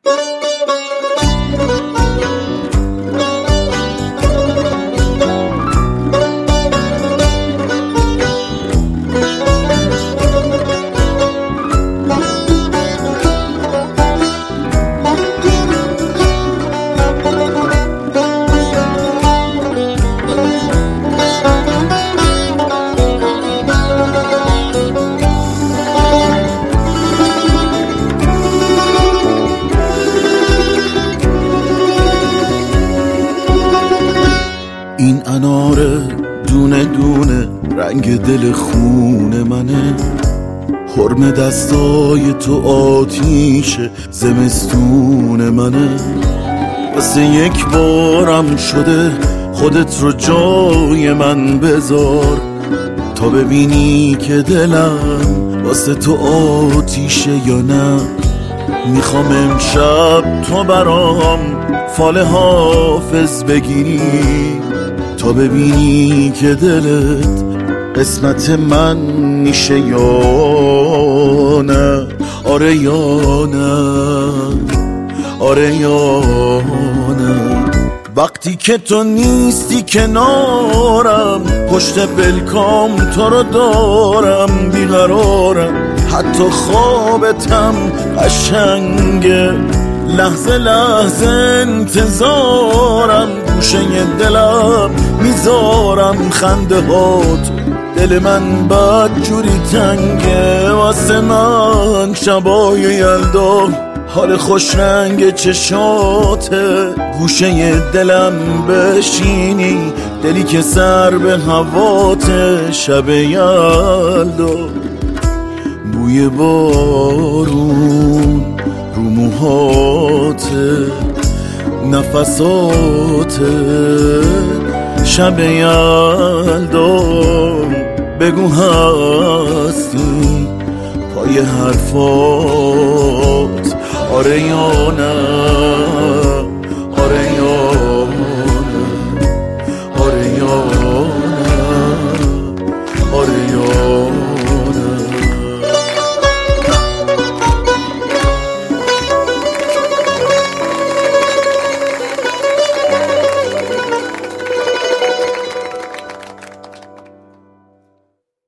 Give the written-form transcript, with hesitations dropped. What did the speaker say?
این اناره دونه دونه رنگ دل خون منه، حرم دستای تو آتیش زمستون منه. واسه یک بارم شده خودت رو جای من بذار، تا ببینی که دلم واسه تو آتیشه یا نه. میخوام امشب تو برام فال حافظ بگیری، تا ببینی که دلت قسمت من میشه یا نه. آره یا نه، آره یا نه. وقتی که تو نیستی کنارم، پشت پلکام تو رو دارم، بیقرارم، حتی خوابتم قشنگه، لحظه لحظه انتظارم، گوشه دلم میذارم خنده هات. دل من بد جوری تنگه واسه من، شبای یلدا حال خوش رنگ چشاته، گوشه دلم بشینی، دلی که سر به هواته. شب یلدا بوی بارون رو موهاته، نفساته. شب یلدا بگو هستی پای حرفات، آره یا نه.